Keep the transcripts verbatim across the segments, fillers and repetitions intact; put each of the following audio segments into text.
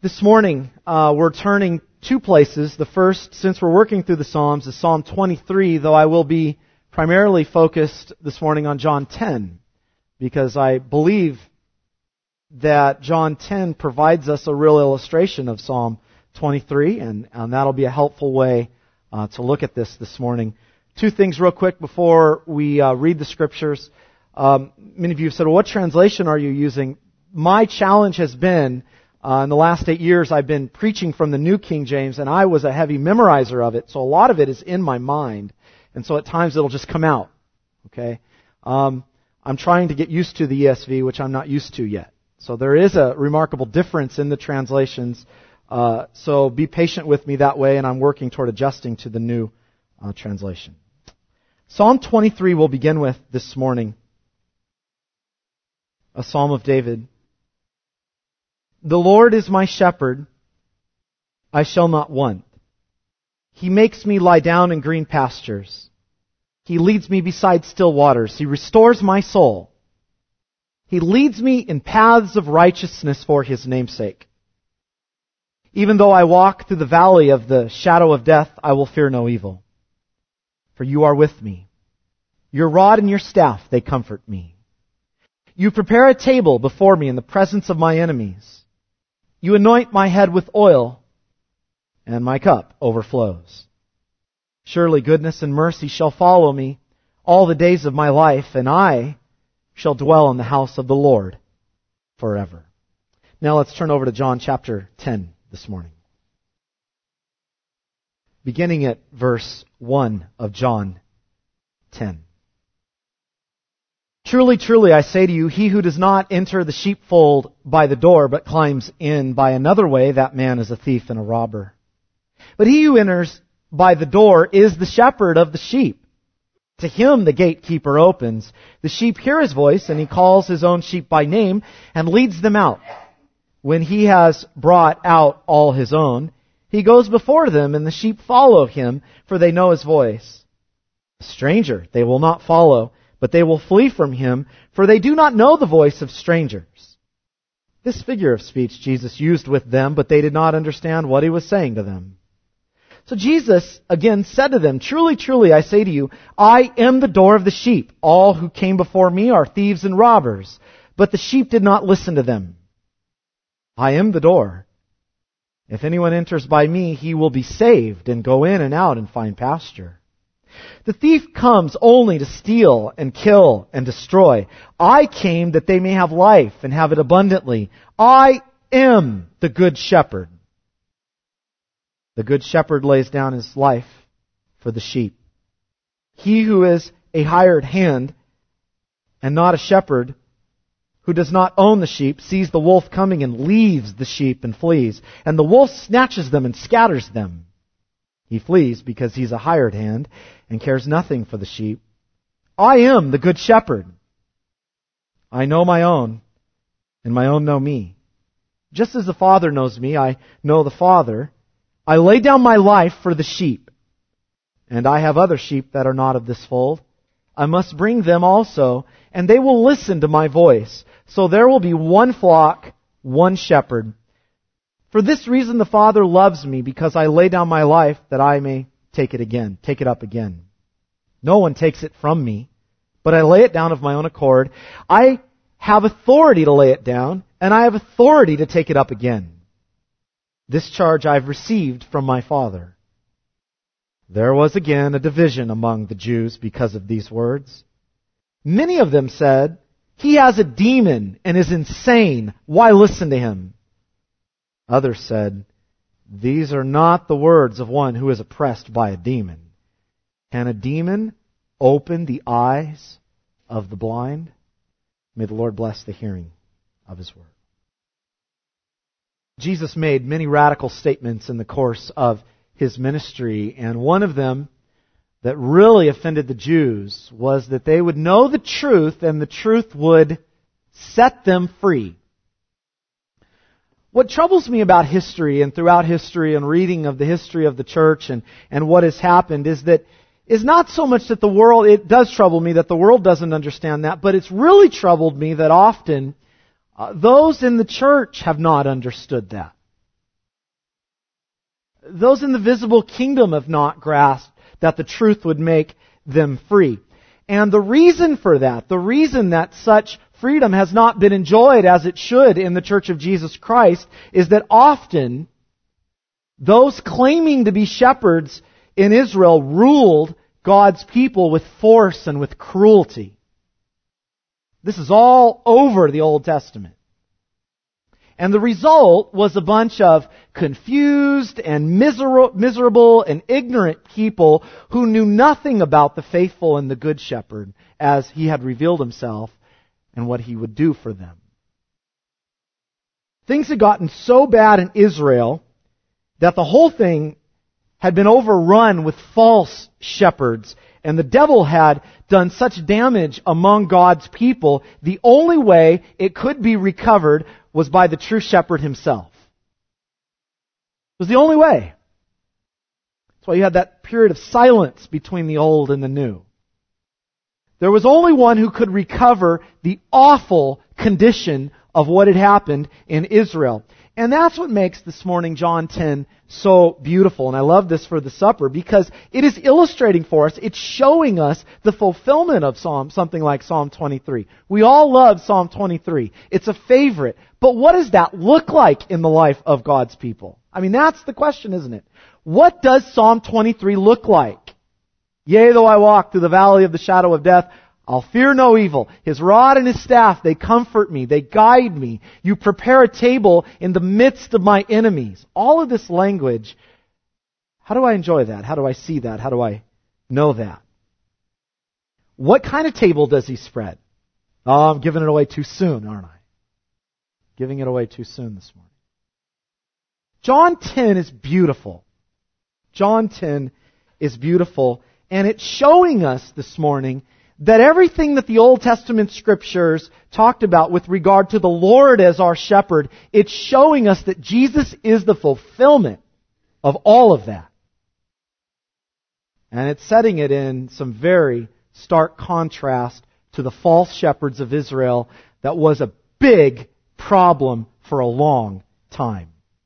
This morning, uh, we're turning two places. The first, since we're working through the Psalms, is Psalm twenty-three, though I will be primarily focused this morning on John ten, because I believe that John ten provides us a real illustration of Psalm twenty-three, and, and that'll be a helpful way uh, to look at this this morning. Two things real quick before we uh, read the Scriptures. Um, many of you have said, well, what translation are you using? My challenge has been, uh, in the last eight years, I've been preaching from the New King James, and I was a heavy memorizer of it, so a lot of it is in my mind, and so at times it'll just come out. Okay, um, I'm trying to get used to the E S V, which I'm not used to yet. So there is a remarkable difference in the translations, uh, so be patient with me that way, and I'm working toward adjusting to the new uh, translation. Psalm twenty-three we'll begin with this morning. A psalm of David. The Lord is my shepherd, I shall not want. He makes me lie down in green pastures. He leads me beside still waters. He restores my soul. He leads me in paths of righteousness for His name's sake. Even though I walk through the valley of the shadow of death, I will fear no evil. For you are with me. Your rod and your staff, they comfort me. You prepare a table before me in the presence of my enemies. You anoint my head with oil, and my cup overflows. Surely goodness and mercy shall follow me all the days of my life, and I shall dwell in the house of the Lord forever. Now let's turn over to John chapter ten this morning. Beginning at verse one of John ten. Truly, truly, I say to you, he who does not enter the sheepfold by the door, but climbs in by another way, that man is a thief and a robber. But he who enters by the door is the shepherd of the sheep. To him the gatekeeper opens. The sheep hear his voice, and he calls his own sheep by name and leads them out. When he has brought out all his own, he goes before them, and the sheep follow him, for they know his voice. A stranger they will not follow, but they will flee from him, for they do not know the voice of strangers. This figure of speech Jesus used with them, but they did not understand what he was saying to them. So Jesus again said to them, Truly, truly, I say to you, I am the door of the sheep. All who came before me are thieves and robbers, but the sheep did not listen to them. I am the door. If anyone enters by me, he will be saved and go in and out and find pasture. The thief comes only to steal and kill and destroy. I came that they may have life and have it abundantly. I am the good shepherd. The good shepherd lays down his life for the sheep. He who is a hired hand and not a shepherd, who does not own the sheep, sees the wolf coming and leaves the sheep and flees. And the wolf snatches them and scatters them. He flees because he's a hired hand and cares nothing for the sheep. I am the good shepherd. I know my own, and my own know me. Just as the Father knows me, I know the Father. I lay down my life for the sheep. And I have other sheep that are not of this fold. I must bring them also, and they will listen to my voice. So there will be one flock, one shepherd. For this reason the Father loves me, because I lay down my life that I may take it again, take it up again. No one takes it from me, but I lay it down of my own accord. I have authority to lay it down, and I have authority to take it up again. This charge I've received from my Father. There was again a division among the Jews because of these words. Many of them said, He has a demon and is insane. Why listen to him? Others said, These are not the words of one who is oppressed by a demon. Can a demon open the eyes of the blind? May the Lord bless the hearing of His word. Jesus made many radical statements in the course of His ministry, and one of them that really offended the Jews was that they would know the truth and the truth would set them free. What troubles me about history and throughout history and reading of the history of the church and, and what has happened is that is not so much that the world, it does trouble me that the world doesn't understand that, but it's really troubled me that often uh, those in the church have not understood that. those in the visible kingdom have not grasped that the truth would make them free. And the reason for that, the reason that such freedom has not been enjoyed as it should in the Church of Jesus Christ, is that often those claiming to be shepherds in Israel ruled God's people with force and with cruelty. This is all over the Old Testament. And the result was a bunch of confused and miser- miserable and ignorant people who knew nothing about the faithful and the good shepherd as he had revealed himself and what he would do for them. Things had gotten so bad in Israel that the whole thing had been overrun with false shepherds, and the devil had done such damage among God's people, the only way it could be recovered was by the true shepherd himself. It was the only way. That's why you had that period of silence between the old and the new. There was only one who could recover the awful condition of what had happened in Israel. And that's what makes this morning John ten so beautiful. And I love this for the supper because it is illustrating for us, it's showing us the fulfillment of Psalm, something like Psalm twenty-three. We all love Psalm twenty-three. It's a favorite. But what does that look like in the life of God's people? I mean, that's the question, isn't it? What does Psalm twenty-three look like? Yea, though I walk through the valley of the shadow of death, I'll fear no evil. His rod and his staff, they comfort me. They guide me. You prepare a table in the midst of my enemies. All of this language, how do I enjoy that? How do I see that? How do I know that? What kind of table does he spread? Oh, I'm giving it away too soon, aren't I? Giving it away too soon this morning. John ten is beautiful. John ten is beautiful. And it's showing us this morning that everything that the Old Testament Scriptures talked about with regard to the Lord as our shepherd, it's showing us that Jesus is the fulfillment of all of that. And it's setting it in some very stark contrast to the false shepherds of Israel that was a big problem for a long time.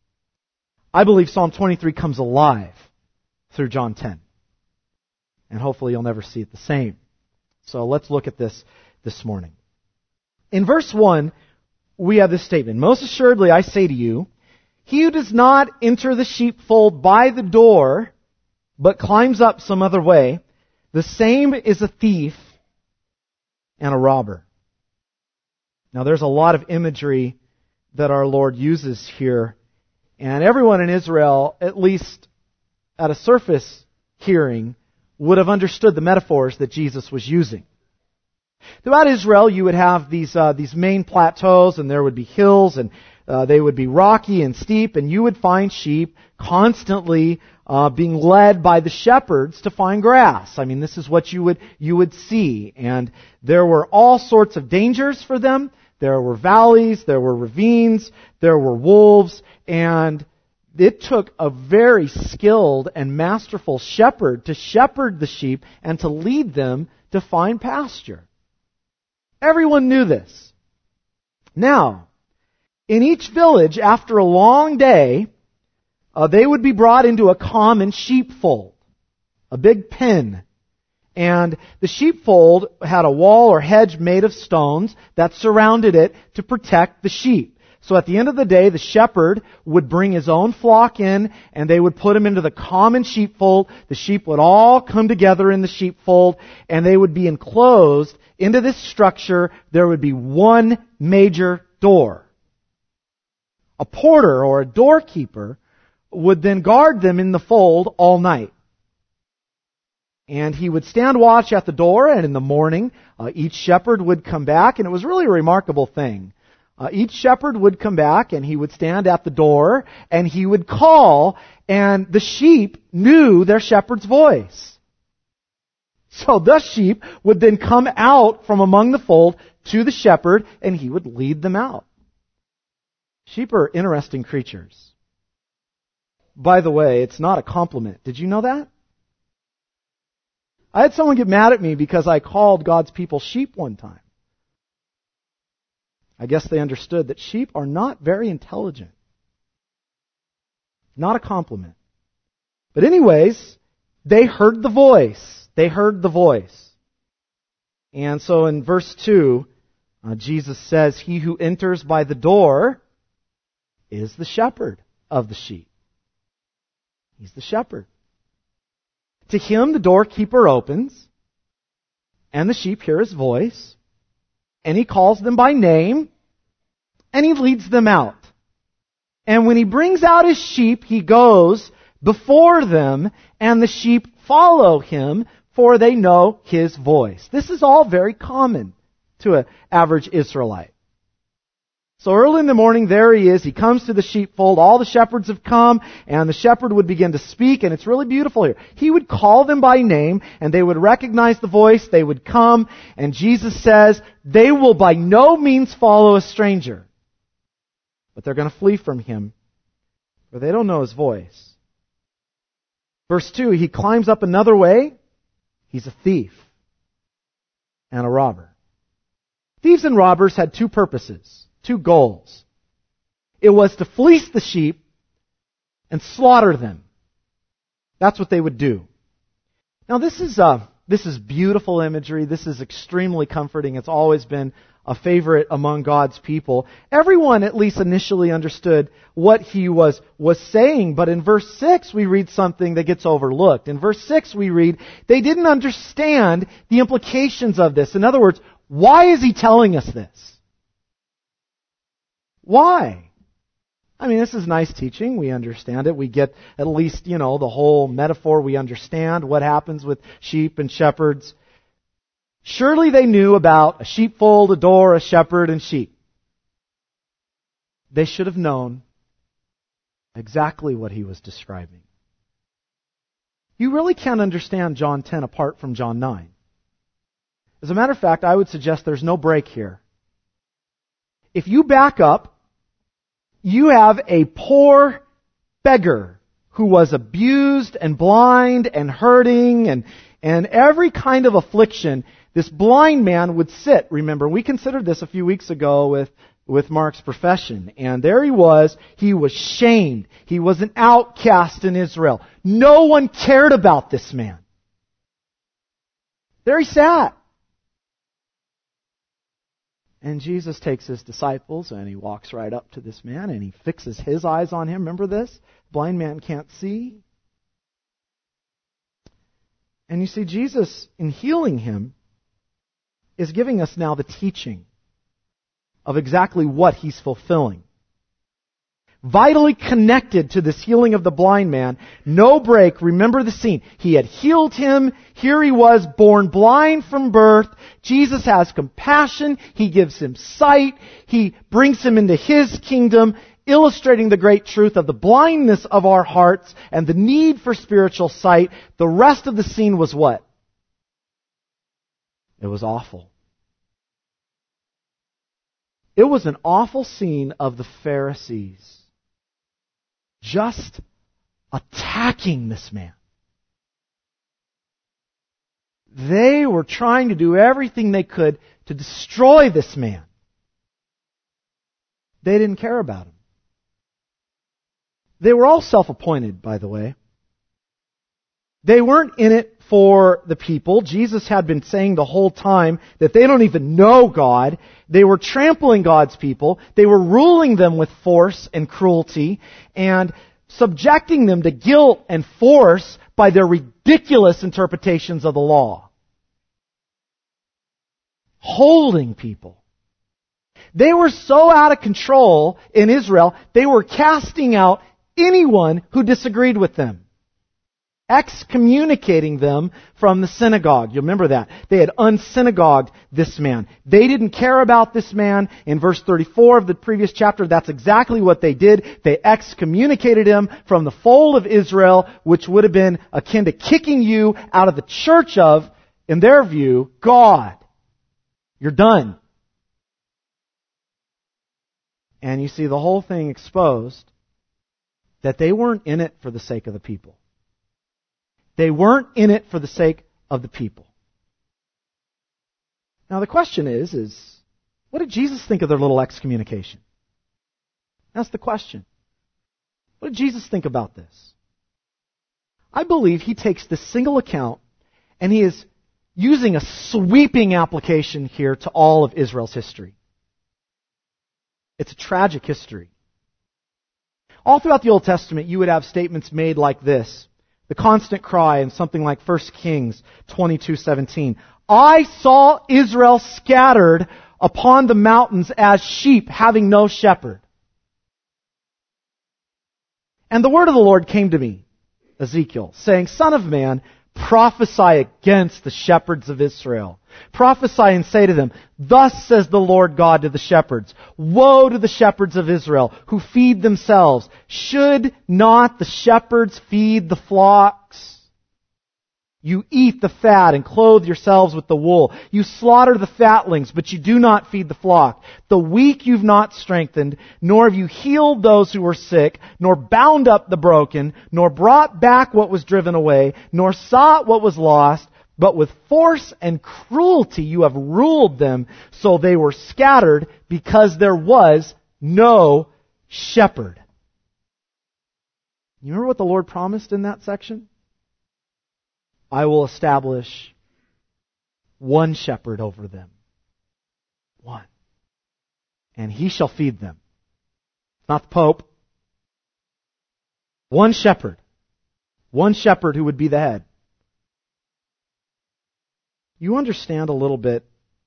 I believe Psalm twenty-three comes alive through John ten. And hopefully you'll never see it the same. So let's look at this this morning. In verse one, we have this statement. Most assuredly, I say to you, he who does not enter the sheepfold by the door, but climbs up some other way, the same is a thief and a robber. Now there's a lot of imagery that our Lord uses here. And everyone in Israel, at least at a surface hearing, would have understood the metaphors that Jesus was using. Throughout Israel, you would have these uh, these main plateaus, and there would be hills, and uh, they would be rocky and steep, and you would find sheep constantly uh, being led by the shepherds to find grass. I mean, this is what you would you would see, and there were all sorts of dangers for them. There were valleys, there were ravines, there were wolves, and it took a very skilled and masterful shepherd to shepherd the sheep and to lead them to find pasture. Everyone knew this. Now, in each village, after a long day, uh, they would be brought into a common sheepfold, a big pen. And the sheepfold had a wall or hedge made of stones that surrounded it to protect the sheep. So at the end of the day, the shepherd would bring his own flock in, and they would put them into the common sheepfold. The sheep would all come together in the sheepfold, and they would be enclosed into this structure. There would be one major door. A porter or a doorkeeper would then guard them in the fold all night. And he would stand watch at the door, and in the morning, uh, each shepherd would come back, and it was really a remarkable thing. Uh, each shepherd would come back, and he would stand at the door, and he would call, and the sheep knew their shepherd's voice. So the sheep would then come out from among the fold to the shepherd, and he would lead them out. Sheep are interesting creatures. By the way, it's not a compliment. Did you know that? I had someone get mad at me because I called God's people sheep one time. I guess they understood that sheep are not very intelligent. Not a compliment. But anyways, they heard the voice. They heard the voice. And so in verse two, uh, Jesus says, "He who enters by the door is the shepherd of the sheep." He's the shepherd. To him the doorkeeper opens, and the sheep hear his voice, and he calls them by name, and he leads them out. And when he brings out his sheep, he goes before them, and the sheep follow him, for they know his voice. This is all very common to an average Israelite. So early in the morning, there he is. He comes to the sheepfold. All the shepherds have come, and the shepherd would begin to speak, and it's really beautiful here. He would call them by name, and they would recognize the voice. They would come, and Jesus says, they will by no means follow a stranger, but they're going to flee from him, for they don't know his voice. Verse two, he climbs up another way. He's a thief and a robber. Thieves and robbers had two purposes, two goals. It was to fleece the sheep and slaughter them. That's what they would do. Now this is uh, this is beautiful imagery. This is extremely comforting. It's always been a favorite among God's people. Everyone at least initially understood what he was, was saying, but in verse six we read something that gets overlooked. In verse six we read, they didn't understand the implications of this. In other words, why is he telling us this? Why? I mean, this is nice teaching. We understand it. We get at least, you know, the whole metaphor. We understand what happens with sheep and shepherds. Surely they knew about a sheepfold, a door, a shepherd, and sheep. They should have known exactly what he was describing. You really can't understand John ten apart from John nine. As a matter of fact, I would suggest there's no break here. If you back up, you have a poor beggar who was abused and blind and hurting and, and every kind of affliction. This blind man would sit, remember, we considered this a few weeks ago with, with Mark's profession. And there he was. He was shamed. He was an outcast in Israel. No one cared about this man. There he sat. And Jesus takes his disciples and he walks right up to this man and he fixes his eyes on him. Remember this? Blind man can't see. And you see, Jesus, in healing him, is giving us now the teaching of exactly what he's fulfilling. Vitally connected to this healing of the blind man, no break. Remember the scene. He had healed him. Here he was, born blind from birth. Jesus has compassion. He gives him sight. He brings him into his kingdom, illustrating the great truth of the blindness of our hearts and the need for spiritual sight. The rest of the scene was what? It was awful. It was an awful scene of the Pharisees just attacking this man. They were trying to do everything they could to destroy this man. They didn't care about him. They were all self-appointed, by the way. They weren't in it for the people. Jesus had been saying the whole time that they don't even know God. They were trampling God's people. They were ruling them with force and cruelty and subjecting them to guilt and force by their ridiculous interpretations of the law. Holding people. They were so out of control in Israel, they were casting out anyone who disagreed with them. Excommunicating them from the synagogue. You remember that. They had unsynagogued this man. They didn't care about this man. In verse thirty-four of the previous chapter, that's exactly what they did. They excommunicated him from the fold of Israel, which would have been akin to kicking you out of the church of, in their view, God. You're done. And you see the whole thing exposed that they weren't in it for the sake of the people. They weren't in it for the sake of the people. Now the question is, is what did Jesus think of their little excommunication? That's the question. What did Jesus think about this? I believe he takes this single account and he is using a sweeping application here to all of Israel's history. It's a tragic history. All throughout the Old Testament, you would have statements made like this. The constant cry in something like First Kings twenty-two seventeen. I saw Israel scattered upon the mountains as sheep having no shepherd. And the word of the Lord came to me, Ezekiel, saying, Son of man, prophesy against the shepherds of Israel. Prophesy and say to them, Thus says the Lord God to the shepherds, Woe to the shepherds of Israel, who feed themselves. Should not the shepherds feed the flocks? You eat the fat and clothe yourselves with the wool. You slaughter the fatlings, but you do not feed the flock. The weak you've not strengthened, nor have you healed those who were sick, nor bound up the broken, nor brought back what was driven away, nor sought what was lost, but with force and cruelty you have ruled them, so they were scattered because there was no shepherd. You remember what the Lord promised in that section? I will establish one shepherd over them. One. And he shall feed them. Not the Pope. One shepherd. One shepherd who would be the head. You understand a little bit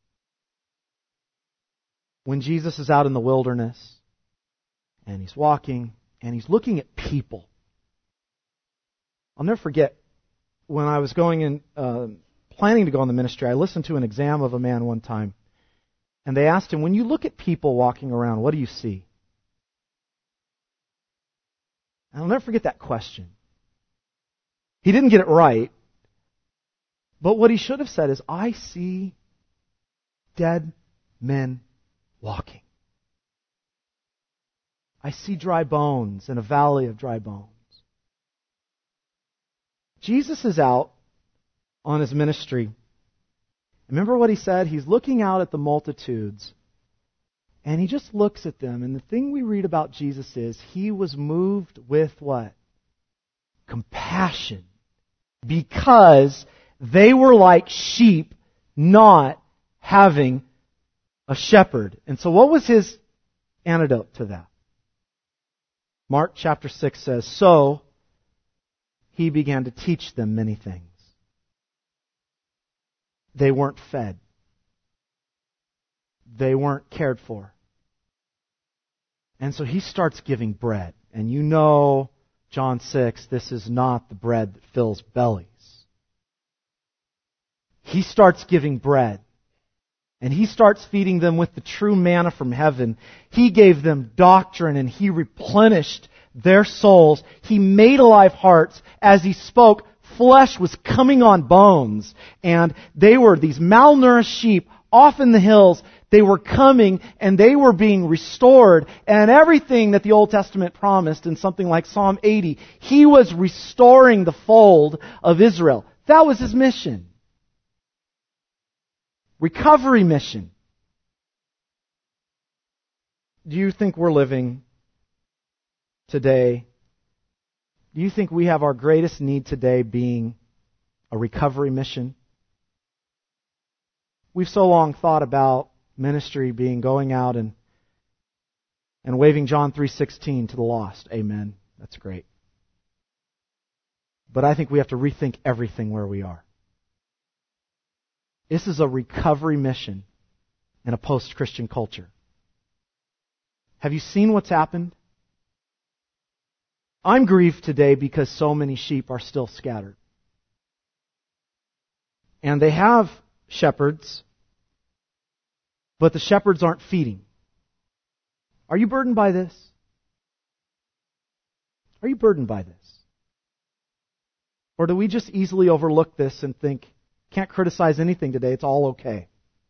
when Jesus is out in the wilderness and he's walking and he's looking at people. I'll never forget when I was going in, uh, planning to go in the ministry, I listened to an exam of a man one time, and they asked him, when you look at people walking around, what do you see? And I'll never forget that question. He didn't get it right, but what he should have said is, I see dead men walking. I see dry bones in a valley of dry bones. Jesus is out on his ministry. Remember what he said? He's looking out at the multitudes, and he just looks at them. And the thing we read about Jesus is he was moved with what? Compassion. Because they were like sheep not having a shepherd. And so what was his antidote to that? Mark chapter six says, So he began to teach them many things. They weren't fed. They weren't cared for. And so he starts giving bread. And you know, John six, this is not the bread that fills bellies. He starts giving bread. And he starts feeding them with the true manna from heaven. He gave them doctrine and he replenished their souls. He made alive hearts. As he spoke, flesh was coming on bones. And they were these malnourished sheep off in the hills. They were coming and they were being restored. And everything that the Old Testament promised in something like Psalm eighty, he was restoring the fold of Israel. That was his mission. Recovery mission. Do you think we're living today? Do you think we have our greatest need today being a recovery mission? We've so long thought about ministry being going out and and waving John three sixteen to the lost. Amen. That's great. But I think we have to rethink everything where we are. This is a recovery mission in a post-Christian culture. Have you seen what's happened? I'm grieved today because so many sheep are still scattered. And they have shepherds, but the shepherds aren't feeding. Are you burdened by this? Are you burdened by this? Or do we just easily overlook this and think, can't criticize anything today, it's all okay?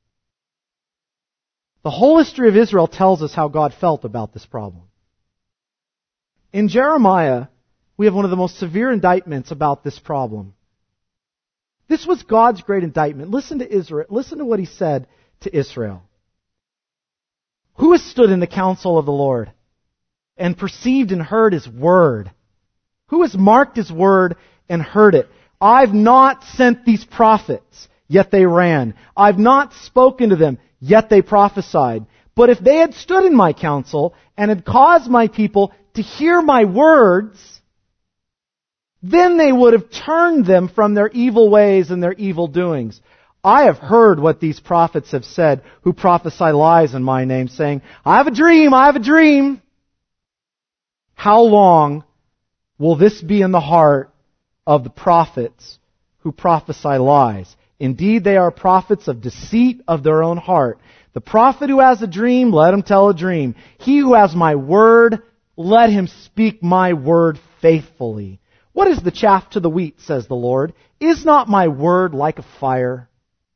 The whole history of Israel tells us how God felt about this problem. In Jeremiah, we have one of the most severe indictments about this problem. This was God's great indictment. Listen to Israel. Listen to what he said to Israel. Who has stood in the counsel of the Lord and perceived and heard his word? Who has marked his word and heard it. I've not sent these prophets, yet they ran. I've not spoken to them, yet they prophesied. But if they had stood in my counsel and had caused my people to hear my words, then they would have turned them from their evil ways and their evil doings. I have heard what these prophets have said who prophesy lies in my name, saying, I have a dream, I have a dream. How long will this be in the heart of the prophets who prophesy lies? Indeed, they are prophets of deceit of their own heart. The prophet who has a dream, let him tell a dream. He who has my word, let him speak my word faithfully. What is the chaff to the wheat, says the Lord? Is not my word like a fire,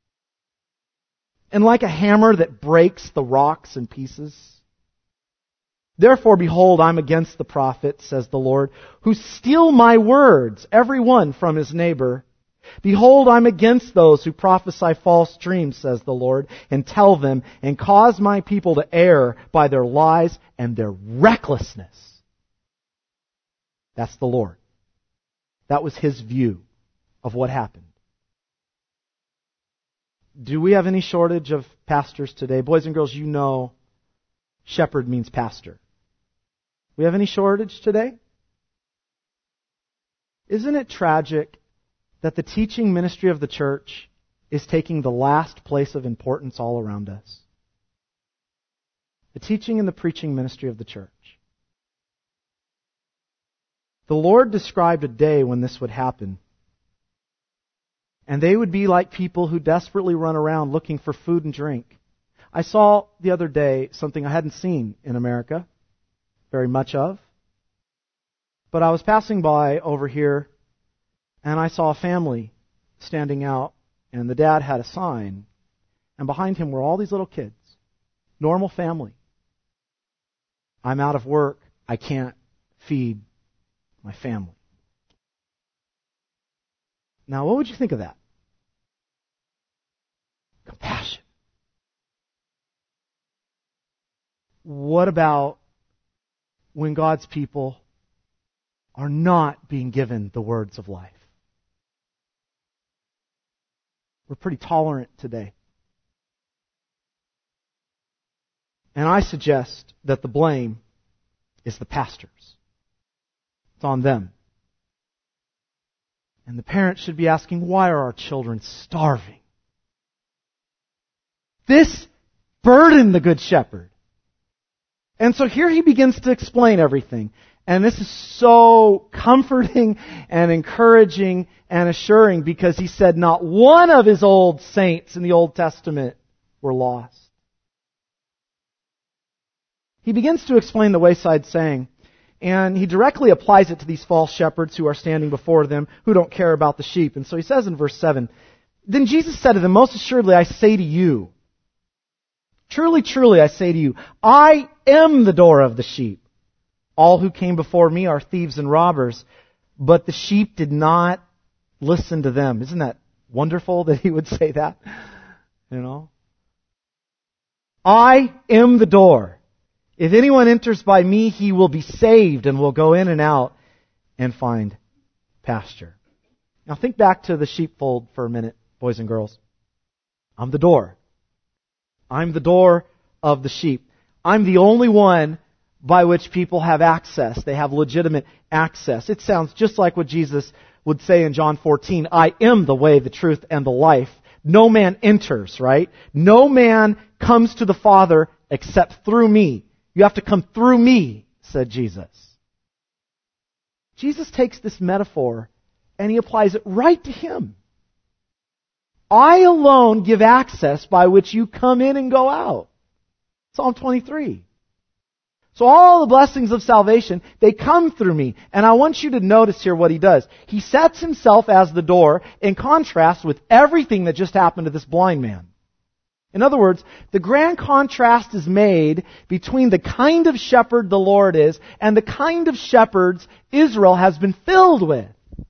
and like a hammer that breaks the rocks in pieces? Therefore, behold, I'm against the prophets, says the Lord, who steal my words, every one from his neighbor. Behold, I'm against those who prophesy false dreams, says the Lord, and tell them, and cause my people to err by their lies and their recklessness. That's the Lord. That was His view of what happened. Do we have any shortage of pastors today? Boys and girls, you know shepherd means pastor. We have any shortage today? Isn't it tragic that the teaching ministry of the church is taking the last place of importance all around us? The teaching and the preaching ministry of the church. The Lord described a day when this would happen. And they would be like people who desperately run around looking for food and drink. I saw the other day something I hadn't seen in America very much of. But I was passing by over here, and I saw a family standing out, and the dad had a sign, and behind him were all these little kids. Normal family. I'm out of work. I can't feed my family. Now, what would you think of that? Compassion. What about when God's people are not being given the words of life? We're pretty tolerant today. And I suggest that the blame is the pastors. It's on them. And the parents should be asking, why are our children starving? This burdened the Good Shepherd. And so here he begins to explain everything. And this is so comforting and encouraging and assuring, because he said not one of his old saints in the Old Testament were lost. He begins to explain the wayside saying, and he directly applies it to these false shepherds who are standing before them, who don't care about the sheep. And so he says in verse seven, then Jesus said to them, most assuredly I say to you, truly, truly I say to you, I am the door of the sheep. All who came before me are thieves and robbers, but the sheep did not listen to them. Isn't that wonderful that he would say that? You know? I am the door. If anyone enters by me, he will be saved and will go in and out and find pasture. Now think back to the sheepfold for a minute, boys and girls. I'm the door. I'm the door of the sheep. I'm the only one by which people have access. They have legitimate access. It sounds just like what Jesus would say in John fourteen. I am the way, the truth, and the life. No man enters, right? No man comes to the Father except through me. You have to come through me, said Jesus. Jesus takes this metaphor and he applies it right to him. I alone give access by which you come in and go out. Psalm twenty-three. So all the blessings of salvation, they come through me. And I want you to notice here what he does. He sets himself as the door in contrast with everything that just happened to this blind man. In other words, the grand contrast is made between the kind of shepherd the Lord is and the kind of shepherds Israel has been filled with.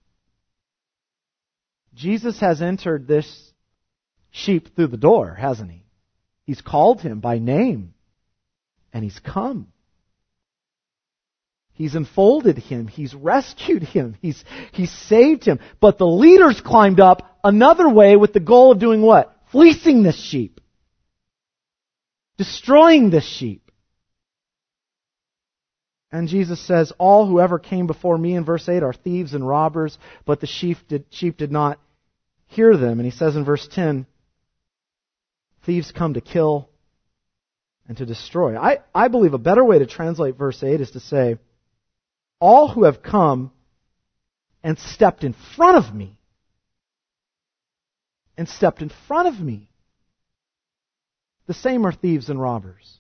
Jesus has entered this sheep through the door, hasn't he? He's called him by name, and he's come. He's enfolded him. He's rescued him. He's, he's saved him. But the leaders climbed up another way with the goal of doing what? Fleecing this sheep. Destroying this sheep. And Jesus says, all who ever came before me, in verse eight, are thieves and robbers, but the sheep did, sheep did not hear them. And he says in verse ten, thieves come to kill and to destroy. I, I believe a better way to translate verse eight is to say, all who have come and stepped in front of me, and stepped in front of me, the same are thieves and robbers.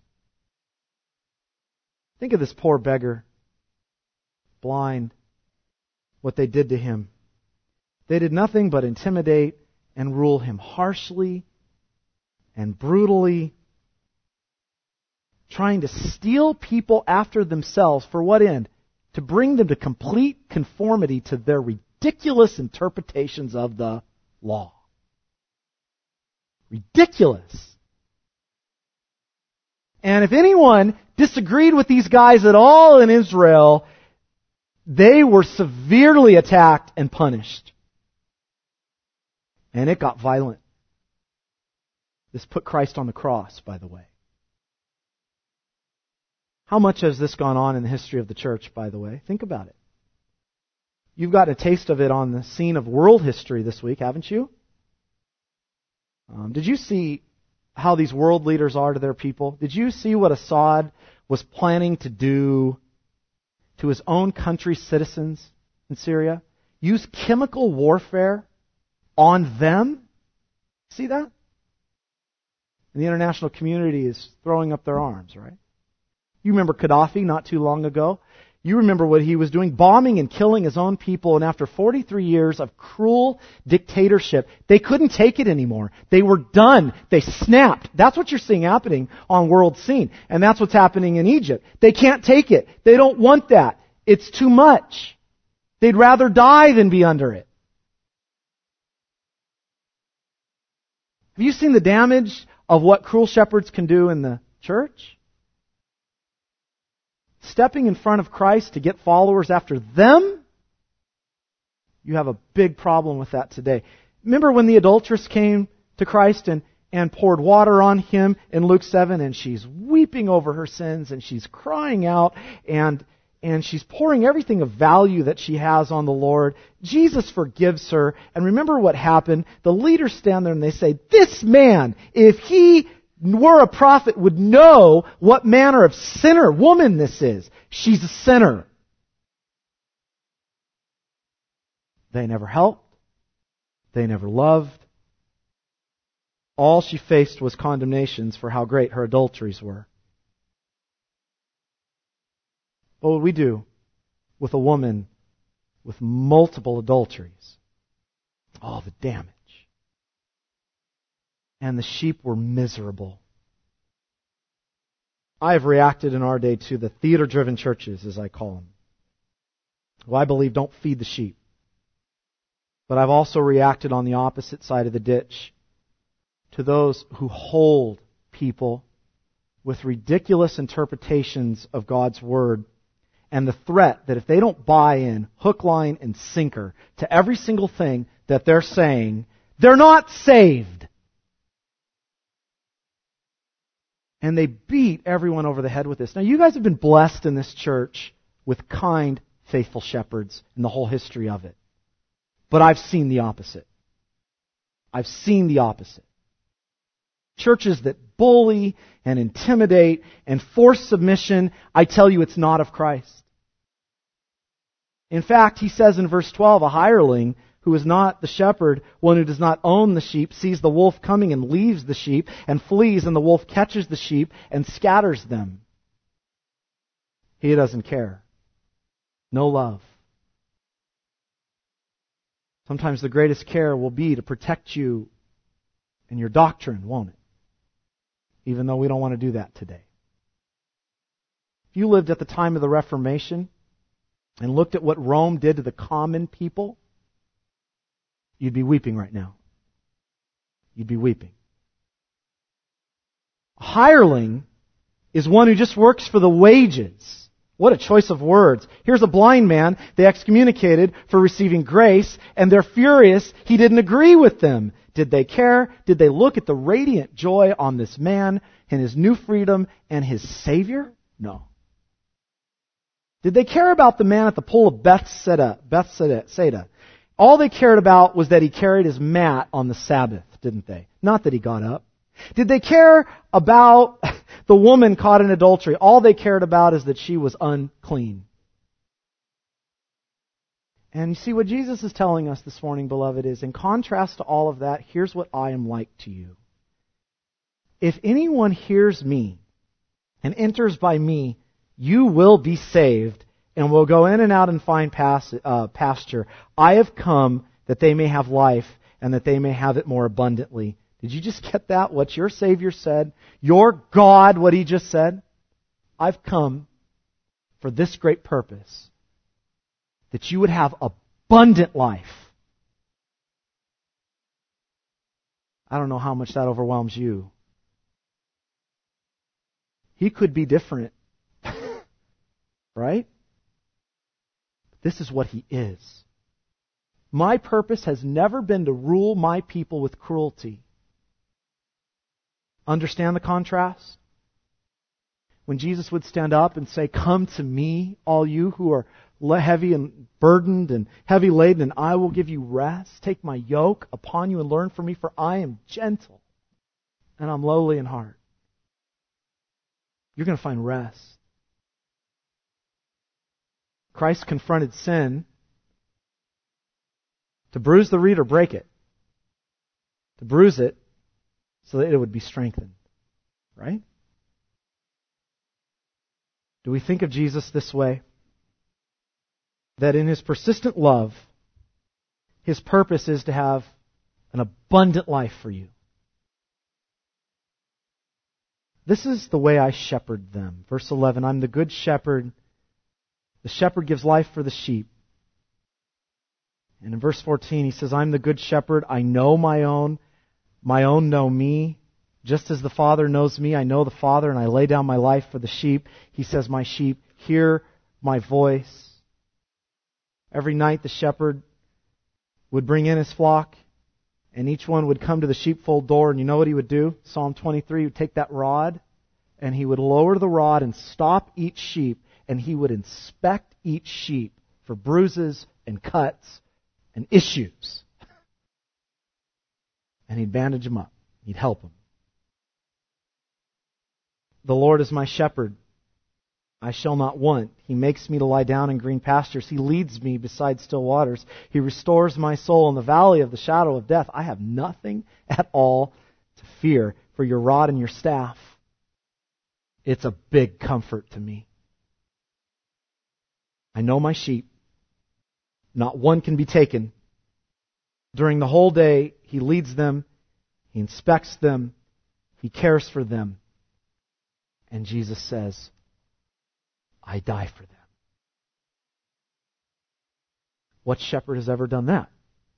Think of this poor beggar, blind, what they did to him. They did nothing but intimidate and rule him harshly and brutally, trying to steal people after themselves. For what end? To bring them to complete conformity to their ridiculous interpretations of the law. Ridiculous. And if anyone disagreed with these guys at all in Israel, they were severely attacked and punished. And it got violent. This put Christ on the cross, by the way. How much has this gone on in the history of the church, by the way? Think about it. You've got a taste of it on the scene of world history this week, haven't you? Um, did you see how these world leaders are to their people? Did you see what Assad was planning to do to his own country's citizens in Syria? Use chemical warfare on them? See that? And the international community is throwing up their arms, right? You remember Gaddafi not too long ago? You remember what he was doing, bombing and killing his own people, and after forty-three years of cruel dictatorship, they couldn't take it anymore. They were done. They snapped. That's what you're seeing happening on world scene. And that's what's happening in Egypt. They can't take it. They don't want that. It's too much. They'd rather die than be under it. Have you seen the damage of what cruel shepherds can do in the church? Stepping in front of Christ to get followers after them? You have a big problem with that today. Remember when the adulteress came to Christ and, and poured water on him in Luke seven, and she's weeping over her sins and she's crying out and, and she's pouring everything of value that she has on the Lord. Jesus forgives her. And remember what happened? The leaders stand there and they say, this man, if he were a prophet, would know what manner of sinner, woman this is. She's a sinner. They never helped. They never loved. All she faced was condemnations for how great her adulteries were. What would we do with a woman with multiple adulteries? Oh, the damage. And the sheep were miserable. I have reacted in our day to the theater-driven churches, as I call them, who I believe don't feed the sheep. But I've also reacted on the opposite side of the ditch to those who hold people with ridiculous interpretations of God's Word and the threat that if they don't buy in hook, line, and sinker to every single thing that they're saying, they're not saved. And they beat everyone over the head with this. Now, you guys have been blessed in this church with kind, faithful shepherds in the whole history of it. But I've seen the opposite. I've seen the opposite. Churches that bully and intimidate and force submission, I tell you, it's not of Christ. In fact, he says in verse twelve, a hireling who is not the shepherd, one who does not own the sheep, sees the wolf coming and leaves the sheep and flees, and the wolf catches the sheep and scatters them. He doesn't care. No love. Sometimes the greatest care will be to protect you and your doctrine, won't it? Even though we don't want to do that today. If you lived at the time of the Reformation and looked at what Rome did to the common people, you'd be weeping right now. You'd be weeping. A hireling is one who just works for the wages, What a choice of words. Here's a blind man they excommunicated for receiving grace, and they're furious he didn't agree with them. Did they care? Did they look at the radiant joy on this man and his new freedom and his Savior? No. Did they care about the man at the pool of Bethsaida? Bethsaida? All they cared about was that he carried his mat on the Sabbath, didn't they? Not that he got up. Did they care about the woman caught in adultery? All they cared about is that she was unclean. And you see, what Jesus is telling us this morning, beloved, is in contrast to all of that, here's what I am like to you. If anyone hears me and enters by me, you will be saved and will go in and out and find pas- uh, pasture. I have come that they may have life and that they may have it more abundantly. Did you just get that? What your Savior said? Your God, what He just said? I've come for this great purpose, that you would have abundant life. I don't know how much that overwhelms you. He could be different. Right? This is what He is. My purpose has never been to rule my people with cruelty. Understand the contrast? When Jesus would stand up and say, "Come to me, all you who are heavy and burdened and heavy laden, and I will give you rest. Take my yoke upon you and learn from me, for I am gentle and I'm lowly in heart." You're going to find rest. Christ confronted sin to bruise the reed or break it. To bruise it so that it would be strengthened. Right? Do we think of Jesus this way? That in His persistent love, His purpose is to have an abundant life for you. This is the way I shepherd them. Verse eleven, I'm the good shepherd. The shepherd gives life for the sheep. And in verse fourteen, He says, I'm the good shepherd. I know my own. My own know me. Just as the Father knows me, I know the Father, and I lay down my life for the sheep. He says, my sheep hear my voice. Every night the shepherd would bring in his flock, and each one would come to the sheepfold door, and you know what he would do? Psalm twenty-three, he would take that rod, and he would lower the rod and stop each sheep, and he would inspect each sheep for bruises and cuts and issues. And he'd bandage them up. He'd help them. The Lord is my shepherd. I shall not want. He makes me to lie down in green pastures. He leads me beside still waters. He restores my soul. In the valley of the shadow of death, I have nothing at all to fear, for your rod and your staff. It's a big comfort to me. I know my sheep. Not one can be taken. During the whole day, He leads them. He inspects them. He cares for them. And Jesus says, I die for them. What shepherd has ever done that?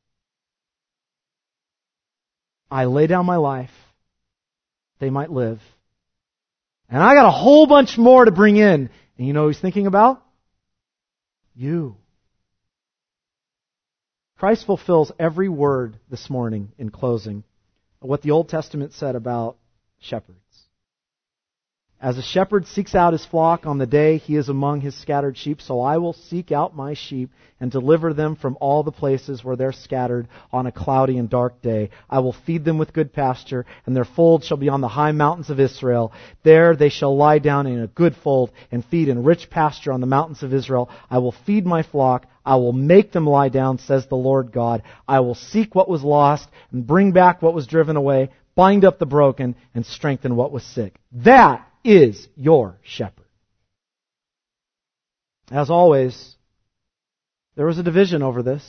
I lay down my life, they might live. And I got a whole bunch more to bring in. And you know who He's thinking about? You. Christ fulfills every word this morning in closing of what the Old Testament said about shepherds. As a shepherd seeks out his flock on the day he is among his scattered sheep, so I will seek out my sheep and deliver them from all the places where they're scattered on a cloudy and dark day. I will feed them with good pasture, and their fold shall be on the high mountains of Israel. There they shall lie down in a good fold and feed in rich pasture on the mountains of Israel. I will feed my flock. I will make them lie down, says the Lord God. I will seek what was lost and bring back what was driven away, bind up the broken, and strengthen what was sick. That is your shepherd. As always, there was a division over this.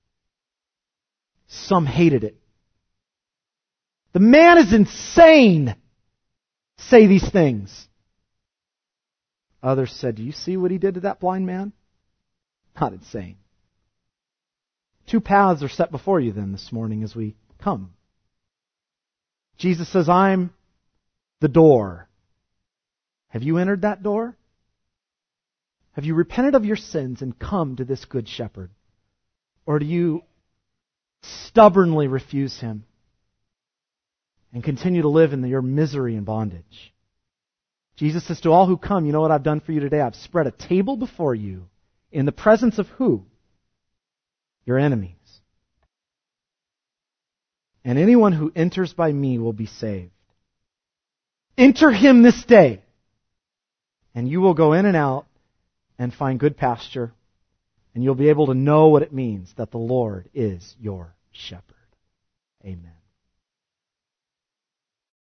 Some hated it. The man is insane. Say these things. Others said, do you see what he did to that blind man? Not insane. Two paths are set before you then this morning as we come. Jesus says, I'm the door. Have you entered that door? Have you repented of your sins and come to this good shepherd? Or do you stubbornly refuse him and continue to live in your misery and bondage? Jesus says to all who come, you know what I've done for you today? I've spread a table before you in the presence of who? Your enemies. And anyone who enters by me will be saved. Enter him this day, and you will go in and out and find good pasture, and you'll be able to know what it means that the Lord is your shepherd. Amen.